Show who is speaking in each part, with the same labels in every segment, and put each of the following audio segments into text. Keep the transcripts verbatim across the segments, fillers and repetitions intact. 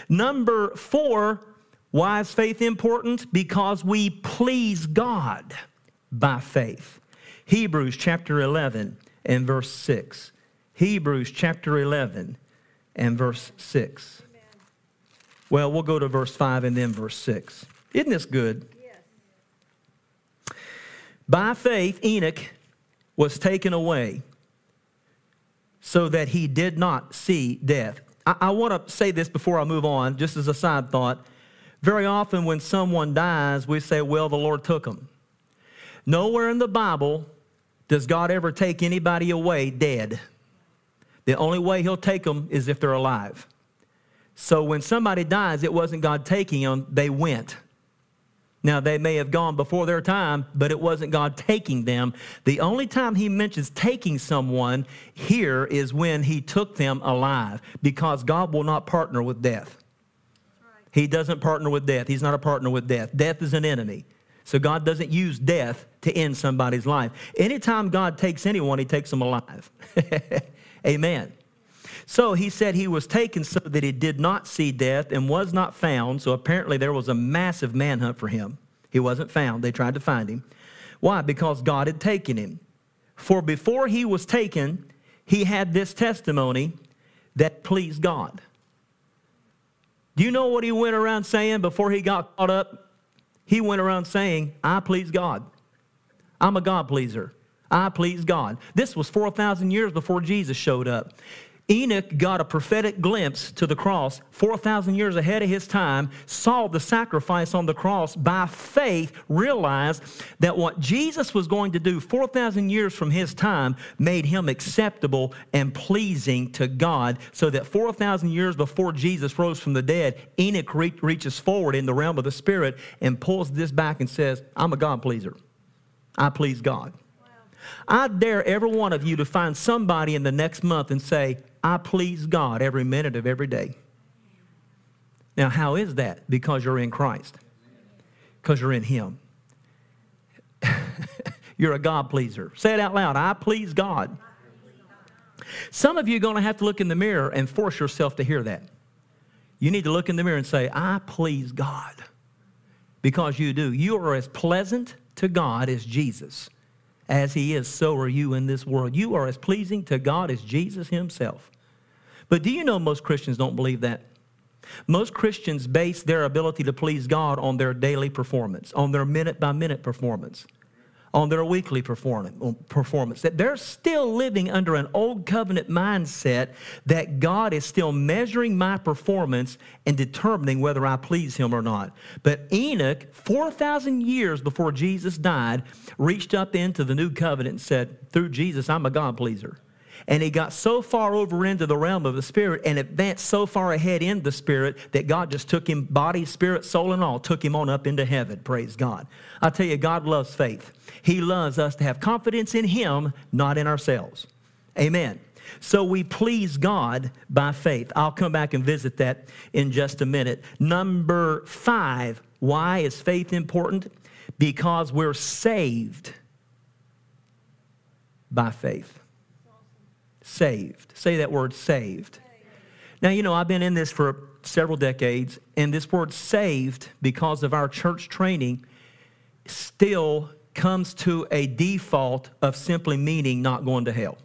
Speaker 1: Number four, why is faith important? Because we please God by faith. Hebrews chapter eleven and verse six. Hebrews chapter eleven and verse six. Amen. Well, we'll go to verse five and then verse six. Isn't this good? Yes. By faith, Enoch was taken away so that he did not see death. I, I want to say this before I move on, just as a side thought. Very often when someone dies, we say, well, the Lord took them. Nowhere in the Bible does God ever take anybody away dead. The only way he'll take them is if they're alive. So when somebody dies, it wasn't God taking them, they went. Now, they may have gone before their time, but it wasn't God taking them. The only time he mentions taking someone here is when he took them alive, because God will not partner with death. He doesn't partner with death. He's not a partner with death. Death is an enemy. So God doesn't use death to end somebody's life. Anytime God takes anyone, he takes them alive. Amen. So he said he was taken so that he did not see death and was not found. So apparently there was a massive manhunt for him. He wasn't found. They tried to find him. Why? Because God had taken him. For before he was taken, he had this testimony that pleased God. Do you know what he went around saying before he got caught up? He went around saying, I please God. I'm a God pleaser. I please God. This was four thousand years before Jesus showed up. Enoch got a prophetic glimpse to the cross four thousand years ahead of his time, saw the sacrifice on the cross, by faith realized that what Jesus was going to do four thousand years from his time made him acceptable and pleasing to God, so that four thousand years before Jesus rose from the dead, Enoch re- reaches forward in the realm of the Spirit and pulls this back and says, I'm a God pleaser. I please God. I dare every one of you to find somebody in the next month and say, I please God every minute of every day. Now, how is that? Because you're in Christ. Because you're in Him. You're a God pleaser. Say it out loud. I please God. Some of you are going to have to look in the mirror and force yourself to hear that. You need to look in the mirror and say, I please God. Because you do. You are as pleasant to God as Jesus. As He is, so are you in this world. You are as pleasing to God as Jesus Himself. But do you know most Christians don't believe that? Most Christians base their ability to please God on their daily performance, on their minute-by-minute performance, on their weekly performance. That they're still living under an old covenant mindset that God is still measuring my performance and determining whether I please Him or not. But Enoch, four thousand years before Jesus died, reached up into the new covenant and said, through Jesus, I'm a God pleaser. And he got so far over into the realm of the Spirit and advanced so far ahead in the Spirit that God just took him, body, spirit, soul, and all, took him on up into heaven. Praise God. I tell you, God loves faith. He loves us to have confidence in Him, not in ourselves. Amen. So we please God by faith. I'll come back and visit that in just a minute. Number five, why is faith important? Because we're saved by faith. Saved. Say that word, saved. Now, you know, I've been in this for several decades, and this word saved, because of our church training, still comes to a default of simply meaning not going to hell.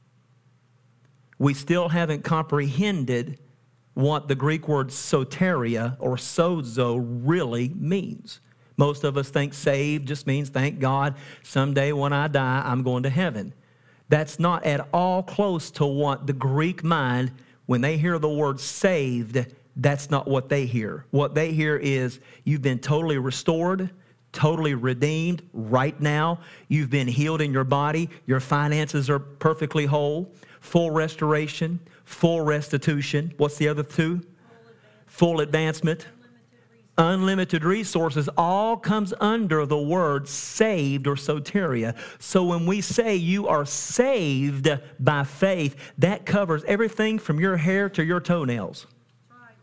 Speaker 1: We still haven't comprehended what the Greek word soteria or sozo really means. Most of us think saved just means, thank God, someday when I die, I'm going to heaven. That's not at all close to what the Greek mind, when they hear the word saved, that's not what they hear. What they hear is you've been totally restored, totally redeemed right now. You've been healed in your body. Your finances are perfectly whole. Full restoration, full restitution. What's the other two? Full advancement. Unlimited resources, all comes under the word saved or soteria. So when we say you are saved by faith, that covers everything from your hair to your toenails.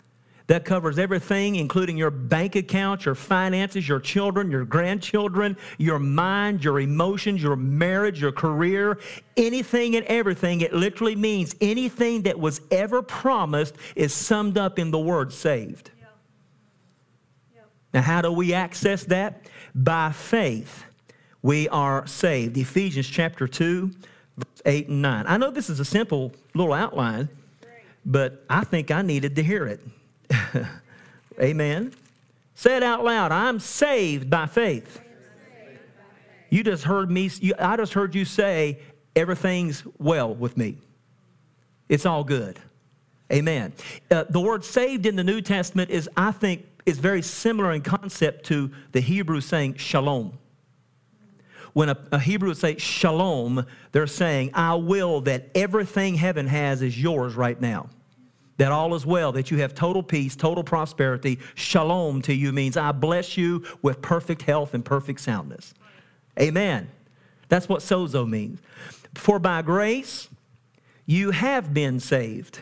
Speaker 1: That covers everything, including your bank account, your finances, your children, your grandchildren, your mind, your emotions, your marriage, your career, anything and everything. It literally means anything that was ever promised is summed up in the word saved. Yeah. Yeah. Now, how do we access that? By faith, we are saved. Ephesians chapter two, verse eight and nine. I know this is a simple little outline, but I think I needed to hear it. Amen. Say it out loud. I'm saved by faith. You just heard me, you, I just heard you say, everything's well with me. It's all good. Amen. Uh, the word saved in the New Testament is, I think, is very similar in concept to the Hebrew saying shalom. When a, a Hebrew would say shalom, they're saying, I will that everything heaven has is yours right now. That all is well, that you have total peace, total prosperity. Shalom to you means I bless you with perfect health and perfect soundness. Amen. That's what sozo means. For by grace, you have been saved.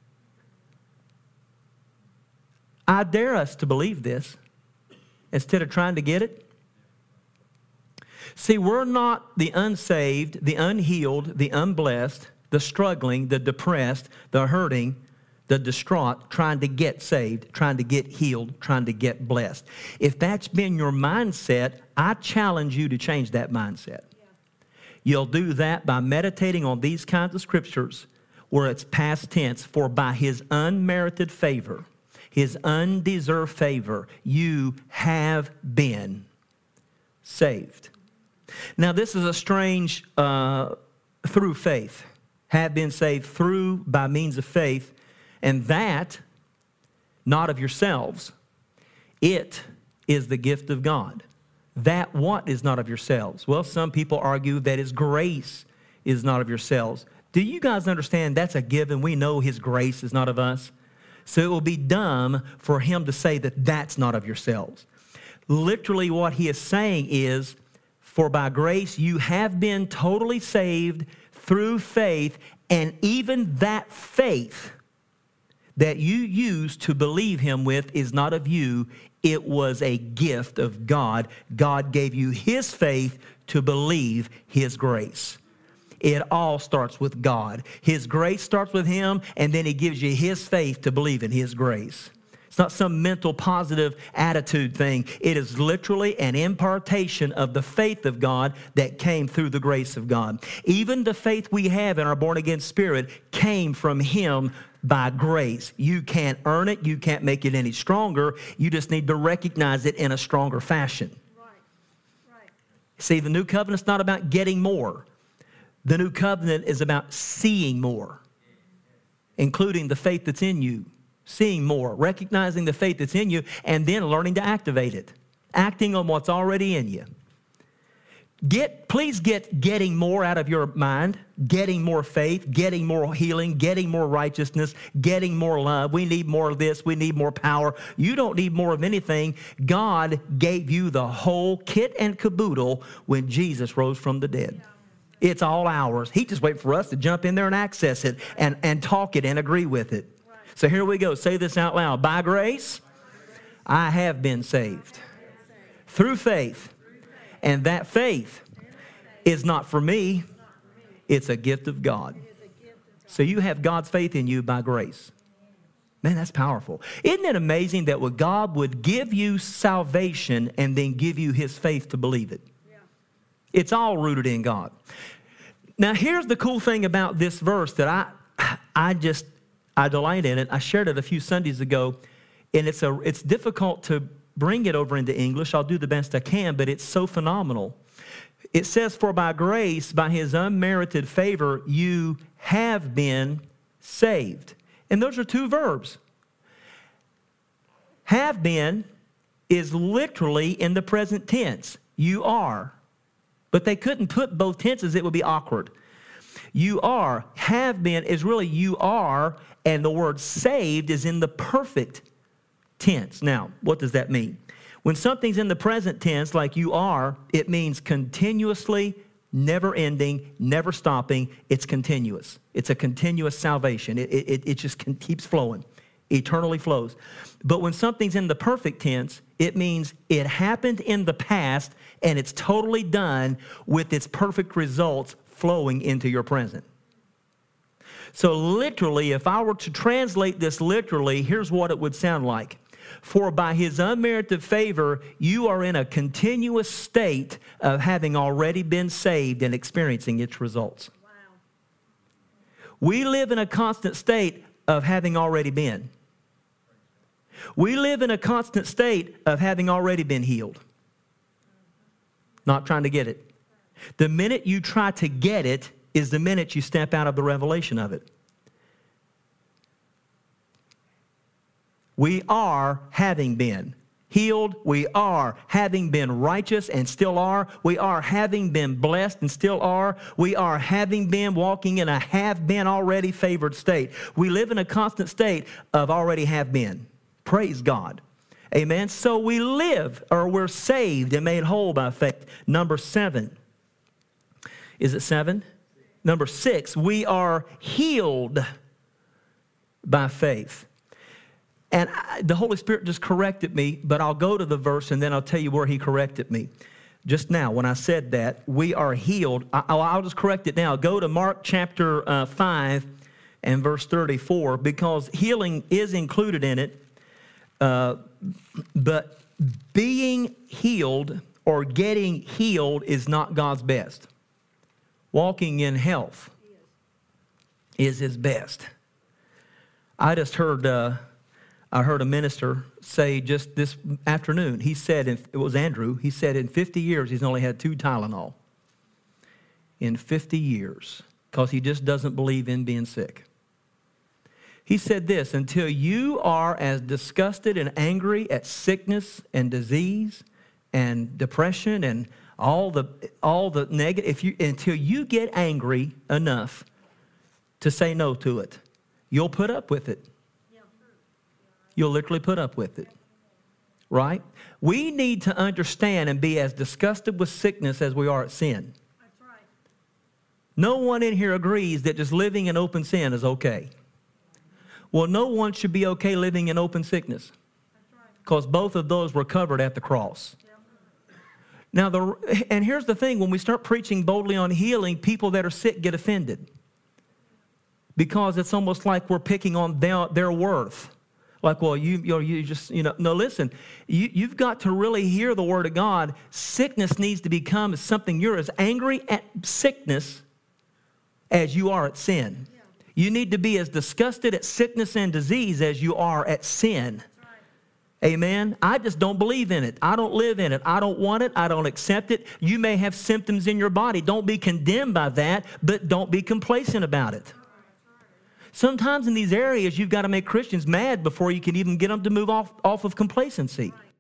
Speaker 1: I dare us to believe this instead of trying to get it. See, we're not the unsaved, the unhealed, the unblessed, the struggling, the depressed, the hurting, the distraught, trying to get saved, trying to get healed, trying to get blessed. If that's been your mindset, I challenge you to change that mindset. Yeah. You'll do that by meditating on these kinds of scriptures where it's past tense, for by his unmerited favor, his undeserved favor, you have been saved. Now, this is a strange, uh, through faith, have been saved through, by means of faith. And that, not of yourselves, it is the gift of God. That what is not of yourselves? Well, some people argue that his grace is not of yourselves. Do you guys understand that's a given? We know his grace is not of us. So it will be dumb for him to say that that's not of yourselves. Literally what he is saying is, for by grace you have been totally saved through faith, and even that faith that you used to believe him with is not of you. It was a gift of God. God gave you his faith to believe his grace. It all starts with God. His grace starts with him, and then he gives you his faith to believe in his grace. It's not some mental positive attitude thing. It is literally an impartation of the faith of God that came through the grace of God. Even the faith we have in our born-again spirit came from him by grace. You can't earn it. You can't make it any stronger. You just need to recognize it in a stronger fashion. Right. Right. See, the new covenant's not about getting more. The new covenant is about seeing more, including the faith that's in you. Seeing more, recognizing the faith that's in you, and then learning to activate it. Acting on what's already in you. Get, please get getting more out of your mind, getting more faith, getting more healing, getting more righteousness, getting more love. We need more of this. We need more power. You don't need more of anything. God gave you the whole kit and caboodle when Jesus rose from the dead. It's all ours. He just waits for us to jump in there and access it and, and talk it and agree with it. So here we go. Say this out loud. By grace, I have been saved through faith. And that faith is not for me. It's a gift of God. So you have God's faith in you by grace. Man, that's powerful. Isn't it amazing that God would give you salvation and then give you his faith to believe it? It's all rooted in God. Now, here's the cool thing about this verse that I, I just... I delight in it. I shared it a few Sundays ago, and it's a it's difficult to bring it over into English. I'll do the best I can, but it's so phenomenal. It says, for by grace, by his unmerited favor, you have been saved. And those are two verbs. Have been is literally in the present tense. You are. But they couldn't put both tenses. It would be awkward. You are. Have been is really you are, and the word saved is in the perfect tense. Now, what does that mean? When something's in the present tense, like you are, it means continuously, never ending, never stopping. It's continuous. It's a continuous salvation. It, it, it just keeps flowing. Eternally flows. But when something's in the perfect tense, it means it happened in the past and it's totally done with its perfect results flowing into your present. So literally, if I were to translate this literally, here's what it would sound like. For by his unmerited favor, you are in a continuous state of having already been saved and experiencing its results. Wow. We live in a constant state of having already been. We live in a constant state of having already been healed. Not trying to get it. The minute you try to get it is the minute you step out of the revelation of it. We are having been healed. We are having been righteous and still are. We are having been blessed and still are. We are having been walking in a have been already favored state. We live in a constant state of already have been. Praise God. Amen. So we live, or we're saved and made whole by faith. Number seven. Is it seven? Number six, we are healed by faith. And I, the Holy Spirit just corrected me, but I'll go to the verse and then I'll tell you where he corrected me. Just now, when I said that, we are healed. I, I'll just correct it now. Go to Mark chapter uh, five and verse thirty-four, because healing is included in it. Uh, but being healed or getting healed is not God's best. Walking in health is his best. I just heard, uh, I heard a minister say just this afternoon, he said, it was Andrew, he said in fifty years he's only had two Tylenol. In fifty years, because he just doesn't believe in being sick. He said this, until you are as disgusted and angry at sickness and disease and depression and all the all the negative, if you until you get angry enough to say no to it, you'll put up with it. You'll literally put up with it. Right? We need to understand and be as disgusted with sickness as we are at sin. That's right. No one in here agrees that just living in open sin is okay. Well, no one should be okay living in open sickness, because both of those were covered at the cross. Now, the, and here's the thing. When we start preaching boldly on healing, people that are sick get offended, because it's almost like we're picking on their, their worth. Like, well, you, you, know, you just, you know, no, listen, you, you've got to really hear the word of God. Sickness needs to become something. You're as angry at sickness as you are at sin. You need to be as disgusted at sickness and disease as you are at sin. Right. Amen. I just don't believe in it. I don't live in it. I don't want it. I don't accept it. You may have symptoms in your body. Don't be condemned by that, but don't be complacent about it. Sometimes in these areas, you've got to make Christians mad before you can even get them to move off, off of complacency. Right.